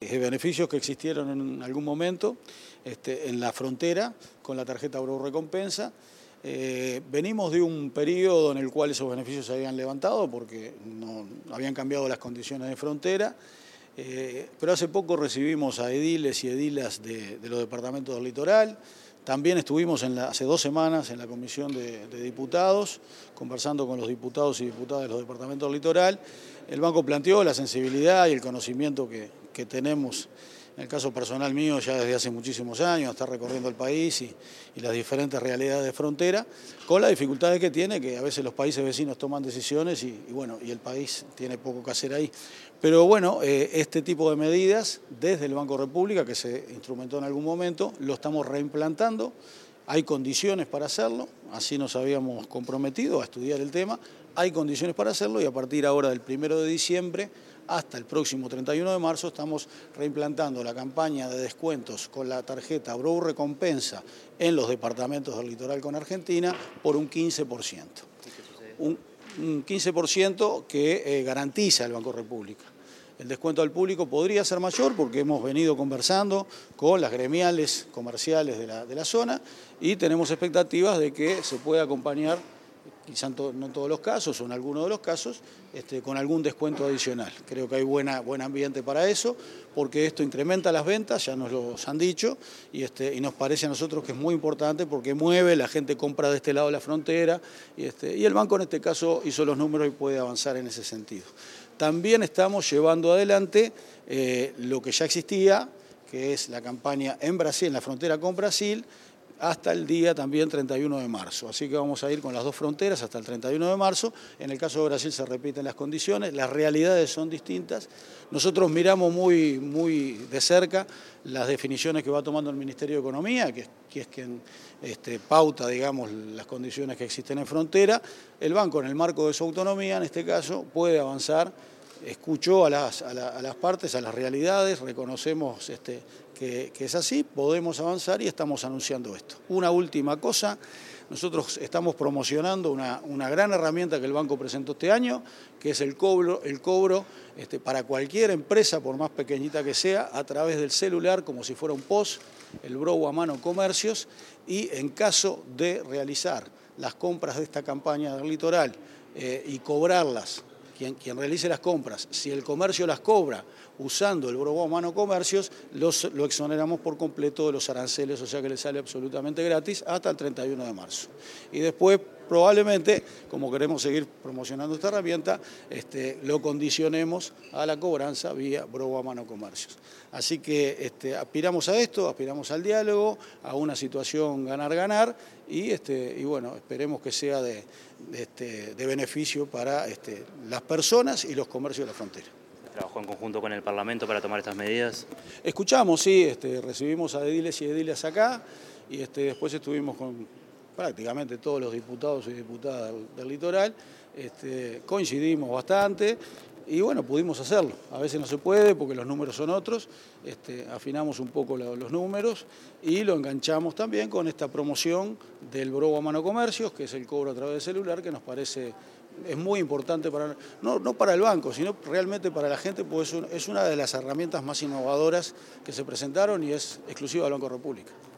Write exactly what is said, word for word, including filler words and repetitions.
eh, beneficios que existieron en algún momento este, en la frontera con la tarjeta Brou Recompensa. Eh, venimos de un periodo en el cual esos beneficios se habían levantado porque no habían cambiado las condiciones de frontera, eh, pero hace poco recibimos a ediles y edilas de, de los departamentos del litoral. También estuvimos en la, hace dos semanas en la Comisión de, de Diputados, conversando con los diputados y diputadas de los departamentos del litoral. El banco planteó la sensibilidad y el conocimiento que, que tenemos, en el caso personal mío, ya desde hace muchísimos años, estar recorriendo el país y, y las diferentes realidades de frontera, con las dificultades que tiene, que a veces los países vecinos toman decisiones y, y bueno, y el país tiene poco que hacer ahí. Pero bueno, eh, este tipo de medidas, desde el Banco República, que se instrumentó en algún momento, lo estamos reimplantando. Hay condiciones para hacerlo, así nos habíamos comprometido a estudiar el tema, hay condiciones para hacerlo y a partir ahora del primero de diciembre hasta el próximo treinta y uno de marzo estamos reimplantando la campaña de descuentos con la tarjeta Brou Recompensa en los departamentos del litoral con Argentina por un quince por ciento. Un, un quince por ciento que eh, garantiza el Banco República. El descuento al público podría ser mayor porque hemos venido conversando con las gremiales comerciales de la, de la zona y tenemos expectativas de que se pueda acompañar, quizá no en todos los casos o en algunos de los casos, este, con algún descuento adicional. Creo que hay buena, buen ambiente para eso, porque esto incrementa las ventas, ya nos lo han dicho, y, este, y nos parece a nosotros que es muy importante porque mueve, la gente compra de este lado de la frontera, y, este, y el banco en este caso hizo los números y puede avanzar en ese sentido. También estamos llevando adelante eh, lo que ya existía, que es la campaña en Brasil, en la frontera con Brasil, hasta el día también treinta y uno de marzo. Así que vamos a ir con las dos fronteras hasta el treinta y uno de marzo. En el caso de Brasil se repiten las condiciones, las realidades son distintas. Nosotros miramos muy, muy de cerca las definiciones que va tomando el Ministerio de Economía, que, que es quien este, pauta, digamos, las condiciones que existen en frontera. El banco, en el marco de su autonomía, en este caso, puede avanzar. Escuchó a las, a, la, a las partes, a las realidades, reconocemos este, que, que es así, podemos avanzar y estamos anunciando esto. Una última cosa, nosotros estamos promocionando una, una gran herramienta que el banco presentó este año, que es el cobro, el cobro este, para cualquier empresa, por más pequeñita que sea, a través del celular, como si fuera un P O S, el Brou a mano comercios, y en caso de realizar las compras de esta campaña del litoral eh, y cobrarlas, Quien, quien realice las compras, si el comercio las cobra usando el Brou a mano comercios, los, lo exoneramos por completo de los aranceles, o sea que le sale absolutamente gratis hasta el treinta y uno de marzo. Y después, probablemente, como queremos seguir promocionando esta herramienta, este, lo condicionemos a la cobranza vía Brou a mano comercios. Así que este, aspiramos a esto, aspiramos al diálogo, a una situación ganar-ganar y, este, y bueno, esperemos que sea de, de, este, de beneficio para este, las personas y los comercios de la frontera. ¿Trabajó en conjunto con el Parlamento para tomar estas medidas? Escuchamos, sí, este, recibimos a ediles y edilas acá y este, después estuvimos con prácticamente todos los diputados y diputadas del, del litoral, este, coincidimos bastante y bueno, pudimos hacerlo. A veces no se puede porque los números son otros, este, afinamos un poco lo, los números y lo enganchamos también con esta promoción del Brou a mano comercios, que es el cobro a través del celular, que nos parece es muy importante, para no, no para el banco, sino realmente para la gente, pues es una de las herramientas más innovadoras que se presentaron y es exclusiva del Banco República.